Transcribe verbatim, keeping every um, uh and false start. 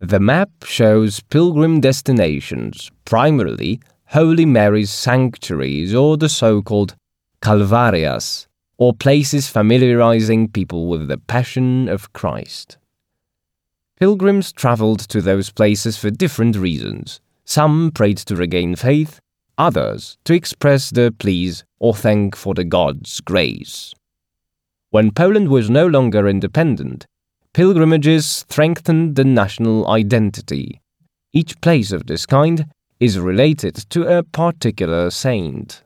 The map shows pilgrim destinations, primarily Holy Mary's sanctuaries or the so-called Calvarias, or places familiarizing people with the Passion of Christ. Pilgrims traveled to those places for different reasons. Some prayed to regain faith, others to express their pleas or thank for the God's grace. When Poland was no longer independent, pilgrimages strengthened the national identity. Each place of this kind is related to a particular saint.